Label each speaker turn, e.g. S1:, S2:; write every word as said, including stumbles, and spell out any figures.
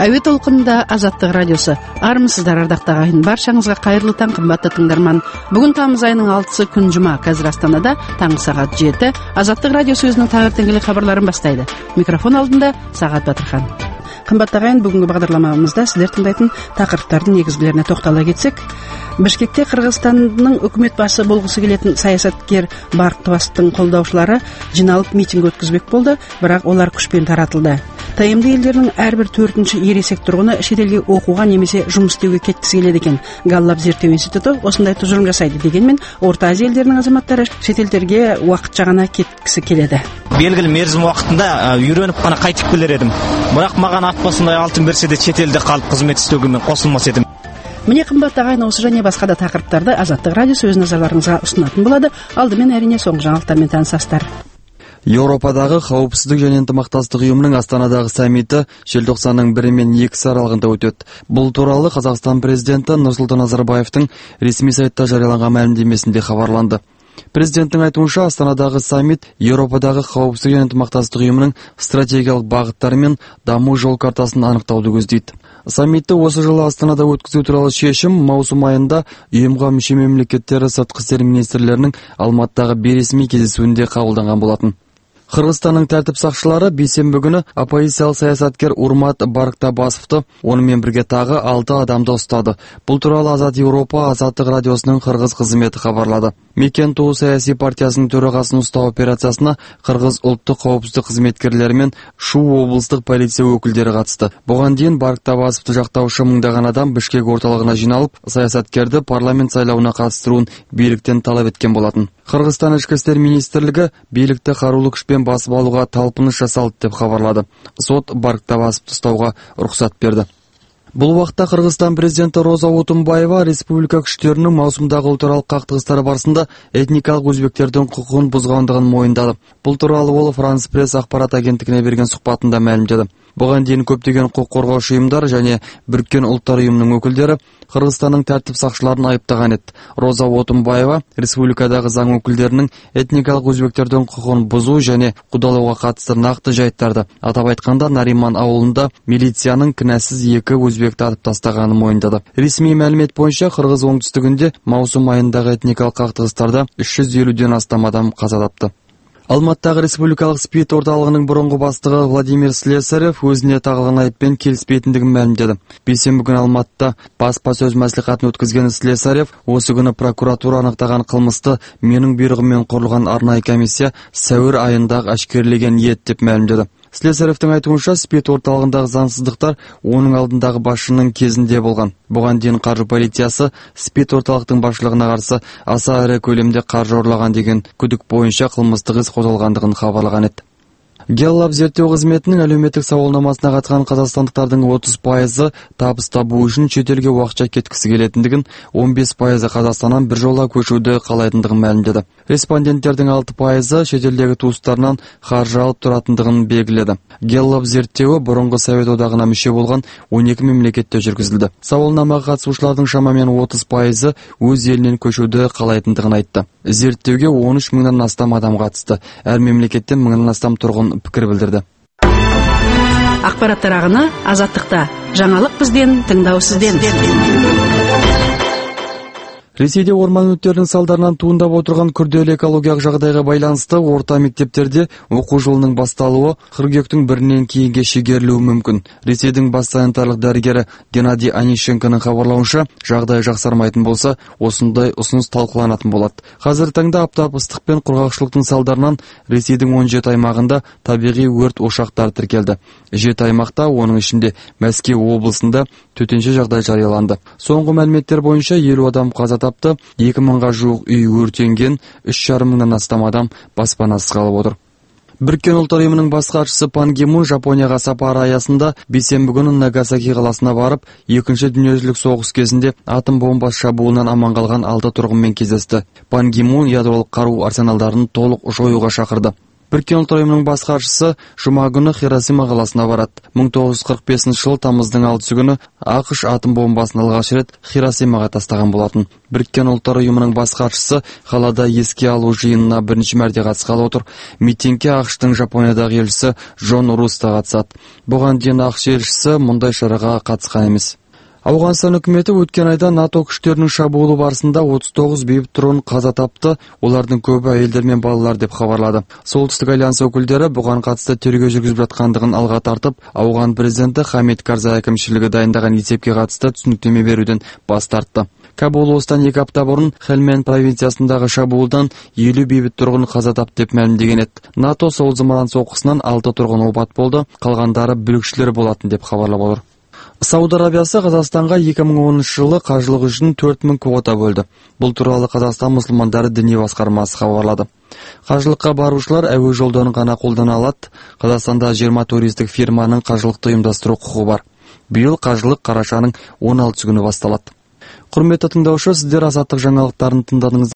S1: Әуе толқынында Азаттық радиосы. Армысыздар ардақтағы ағайын, баршаңызға қайырлы таң, қымбатты тыңдарман. Бүгін тамыз айының алтысы күн жұма, қазір Астанада таңғы сағат жеті. Азаттық радиосы өзінің таңертеңгілік хабарларын бастайды. Микрофон алдында Сағат Батырхан. Қымбатты ағайын, бүгінгі бағдарламамызда сіздер тыңдайтын тақырыптардың негізгілеріне тоқтала кетсек, Бішкекте Қырғызстанның үкімет басы болғысы келетін саясаткер Бақтыбастың қолдаушылары жиналып митинг өткізбек болды, бірақ олар күшпен таратылды. Тмд елдерінің әрбір төртінші ересек тұрғыны шетелге оқуға немесе жұмыс істеуге кеткісі келеді екен. Галлап зерттеу институты осындай тұжырым жасайды, дегенмен Орта Азия елдерінің азаматтары шетелдерге уақытша ғана кеткісі келеді.
S2: Белгілі мерзім уақытында үйреніп қана қайтып келер едім. Бірақ маған атпасындай алтын берсе де шетелде қалып қызмет істеуге мен қосылмас едім.
S1: Міне қымбатты ағайын, осы және басқа да тақырыптарды Азаттық радиосы өз назарларыңызға ұсынатын болады. Алдымен әрине соңғы жаңалықтармен танысасыздар.
S3: Еуропадағы қауіпсіздік және ынтымақтастық ұйымының Астанадағы саммиті желтоқсанның бірі мен екісі аралығында өтеді. Бұл туралы Қазақстан президенті Нұрсұлтан Назарбаевтың ресми сайтта жарияланған мәлімдемесінде хабарланды. Президенттің айтуынша, Астанадағы саммит Еуропадағы қауіпсіздік және ынтымақтастық ұйымының стратегиялық бағыттары мен даму жол картасын анықтауды көздейді. Саммитті осы жылы Астанада өткізу туралы шешім маусым айында ұйымға мүше мемлекеттері сыртқы істер министрлерінің Алматыдағы бейресми кездесуінде қабылданған болатын. Қырғызстанның тәртіп сақшылары бейсенбі күні оппозициялық саясаткер Урмат Барктабасовты, онымен бірге тағы алты адамды ұстады. Бұл туралы Азат Еуропа Азаттық радиосының қырғыз қызметі хабарлады. Мекен Туу саяси партиясының төрағасын ұстау операциясына Қырғыз ұлттық қауіпсіздік қызметкерлері мен Шу облыстық полиция өкілдері қатысты. Бұған дейін Барктабасовты жақтаушы мыңдаған адам Бішкек орталығына жиналып, саясаткерді парламент сайлауына қатыстыруын биліктен талап еткен болатын. Қырғызстан ішкі істер министрлігі билікті қарулы күшпен басып алуға талпыныс жасалды деп хабарлады. Сот Барктабасовты ұстауға рұқсат берді. Бұл уақытта Қырғызстан президенті Роза Отунбаева республика күштерінің маусымдағы ұлтаралық қақтығыстары барысында этникалық өзбектердің құқығын бұзғандығын мойындады. Бұл туралы ол Франс пресс ақпарат агенттігіне берген сұхбатында мәлімдеді. Бұған дейін көптеген құқық қорғаушы ұйымдар және Біріккен ұлттар ұйымының өкілдері Қырғызстанның тәртіп сақшыларын айыптаған еді. Роза Отунбаева республикадағы заң өкілдерінің этникалық өзбектердің құқығын бұзу және қудалауға қатысты нақты жайттарды, атап айтқанда Нариман ауылында милицияның кінәсіз екі өзбекті атып тастағанын мойындады. Ресми мәлімет бойынша Қырғыз оңтүстігінде маусым айындағы этникалық қақтығыстарда үш жүз елуден астам адам қаза тапты. Алматыдағы республикалық спид орталығының бұрынғы бастығы Владимир Слесарев өзіне тағылған айыппен келіспейтіндігін мәлімдеді. Бейсенбі күні Алматыда баспасөз мәслихатын өткізген Слесарев осы күні прокуратура анықтаған қылмысты менің бұйрығыммен құрылған арнайы комиссия сәуір айында әшкерелеген еді деп мәлімдеді. Слесаревтің айтуынша, спид орталығындағы заңсыздықтар оның алдындағы басшының кезінде болған. Бұған дейін қаржы полициясы спид орталықтың басшылығына қарсы аса ірі көлемде қаржы ұрлаған деген күдік бойынша қылмыстық іс қозғалғандығын хабарлаған еді. Галлап зерттеу қызметінің әлеуметтік сауалнамасына қатысқан қазақстандықтардың отыз пайызы табыс табу үшін шетелге уақытша кеткісі келетіндігін, он бес пайызы Қазақстаннан біржола көшуді қалайтындығын мәлімдеді. Респонденттердің алты пайызы шетелдегі туыстарынан қаржы алып тұратындығын белгіледі. Галлап зерттеуі бұрынғы Совет одағына мүше болған он екі мемлекетте жүргізілді. Сауалнамаға қатысушылардың шамамен отыз пайызы өз елінен көшуді қалайтындығын айтты. Зерттеуге он үш мыңнан астам адам қатысты. Әр мемлекеттен мыңнан астам тұрғын пікір білдірді.
S1: Ақпараттар ағыны Азаттықта. Жаңалық бізден, тыңдау сізден.
S3: Ресейде орман өрттерінің салдарынан туындап отырған күрделі экологиялық жағдайға байланысты орта мектептерде оқу жылының басталуы қыркүйектің бірінен кейінге шегерілуі мүмкін. Ресейдің бас санитарлық дәрігері Геннадий Онищенконың хабарлауынша, жағдай жақсармайтын болса, осындай ұсыныс талқыланатын болады. Қазір таңда аптап ыстық пен құрғақшылықтың салдарынан Ресейдің он жеті аймағында табиғи өрт ошақтары тіркелді. жеті аймақта, оның ішінде Мәскеу облысында төтенше жағдай жарияланды. Соңғы мәліметтер бойынша елу адам қаза тапты, екі мыңға жуық үй өртенген, үш жарым мыңнан астам адам баспанасыз қалып отыр. Біріккен ұлттар ұйымының бас хатшысы Пан Ги Мун Жапонияға сапары аясында бейсенбі күні Нагасаки қаласына барып, екінші дүниежүзілік соғыс кезінде атом бомбасы шабуылынан аман қалған алты тұрғынмен кездесті. Пан Ги Мун ядролық қару арсеналдарын толық жоюға шақырды. Біріккен ұлттар ұйымының бас хатшысы жұма күні Хиросима қаласына барады. мың тоғыз жүз қырық бесінші жылы тамыздың алтысы күні ақш атом бомбасын алғаш рет Хиросимаға тастаған болатын. Біріккен ұлттар ұйымының бас хатшысы қалада еске алу жиынына бірінші мәрте қатысқалы отыр. Митингке ақштың Жапониядағы елшісі Джон Рус та қатысады. Бұған дейін ақш елшісі мұндай шараға қатысқан емес. Ауғанстан үкіметі өткен айда НАТО күштерінің шабуылы барысында отыз тоғыз бейбіт тұрғын қаза тапты, олардың көбі әйелдер мен балалар деп хабарлады. Солтүстік альянс өкілдері бұған қатысты тергеу жүргізіп жатқандығын алға тартып, ауған президенті Хамид Карзай әкімшілігі дайындаған есепке қатысты түсініктеме беруден бас тартты. Кабул осыдан екі апта бұрын Хельманд провинциясындағы шабуылдан елу бейбіт тұрғын қаза тапты деп мәлімдеген еді. НАТО сол зымыран соққысынан алты тұрғын опат болды, қалғандары бүлікшілер болатын деп хабарлап отыр. Сауд Арабиясы Қазақстанға екі мың оныншы жылы қажылық үшін төрт мың квота бөлді. Бұл туралы Қазақстан мұсылмандары діни басқармасы хабарлады. Қажылыққа барушылар әуе жолдарын ғана қолдана алады. Қазақстанда жиырма туристік фирманың қажылықты ұйымдастыру құқығы бар. Биыл қажылық қарашаның он алтысы күні басталады. Құрметті тыңдаушы, сіздер азаттық жаңалықтарын тыңдадыңыз.